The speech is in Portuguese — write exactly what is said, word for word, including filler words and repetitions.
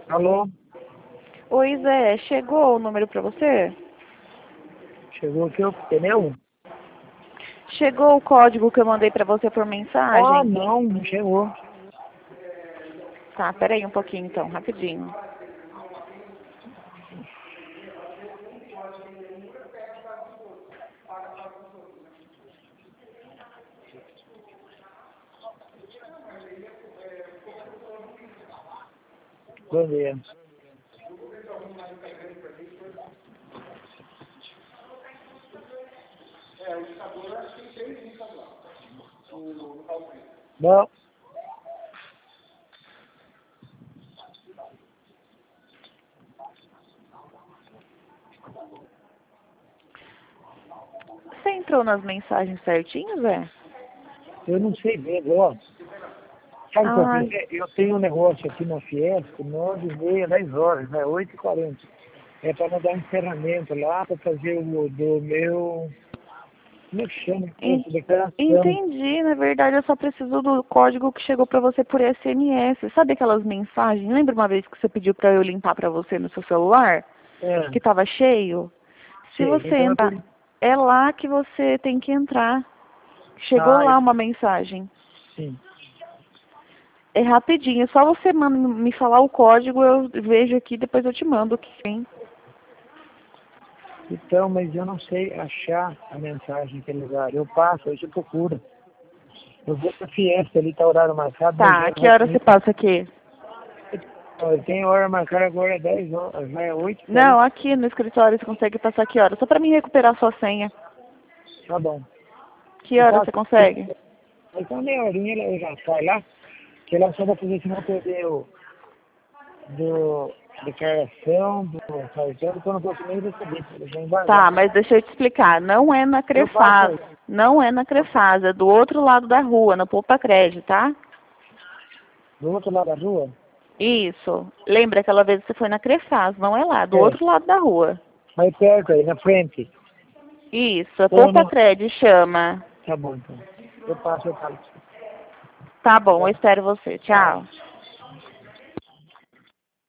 Alô? Oi, Zé, chegou o número pra você? Chegou aqui o pneu? Chegou o código que eu mandei pra você por Ah, mensagem? não, não chegou. Tá, peraí um pouquinho então, rapidinho. Bom dia. Bom, Você entrou nas mensagens certinho, Zé? eu não sei ver, ó. Sabe o que eu Ah, fiz? Eu tenho um negócio aqui na Fiesp, nove e meia, dez horas, né? oito e quarenta. É para mandar um encerramento lá, para fazer o do meu... Como é que chama? en- Essa declaração. entendi. Na verdade, eu só preciso do código que chegou pra você por S M S. Sabe aquelas mensagens? Lembra uma vez que você pediu pra eu limpar pra você no seu celular? É, Que tava cheio? Se sei. você Então é por... entrar, é lá que você tem que entrar. Chegou Ah, lá uma mensagem. sim. É rapidinho, só você manda me falar o código, eu vejo aqui, depois eu te mando o que tem. Então, mas eu não sei achar a mensagem naquele lugar. Eu passo, eu te procuro. Eu vou pra Fiesta, ali tá horário marcado, mas Tá, já a que vai hora você comigo. passa aqui? Eu tenho hora marcada agora, é dez horas, já é oito e Não, quarenta. aqui no escritório você consegue passar que hora? Só pra mim recuperar sua senha. Tá bom. Que Eu hora você passo, consegue? então meia horinha eu já saio lá, que lá só vai fazer esse motor do declaração, do cartão, quando eu posso nem receber, eles vão embargar. Tá, mas deixa eu te explicar, não é na Eu passo Crefaz, aí, não é na Crefaz, é do outro lado da rua, na Poupa Crédito, tá? do outro lado da rua, Isso. Lembra aquela vez que você foi na Crefaz, não é lá, do é, outro lado da rua. mais perto aí, na frente. Isso, é Ou Poupa não, Crédito, chama. tá bom então. Eu passo, eu passo. Tá bom, eu Tá. espero você. Tchau. Tchau.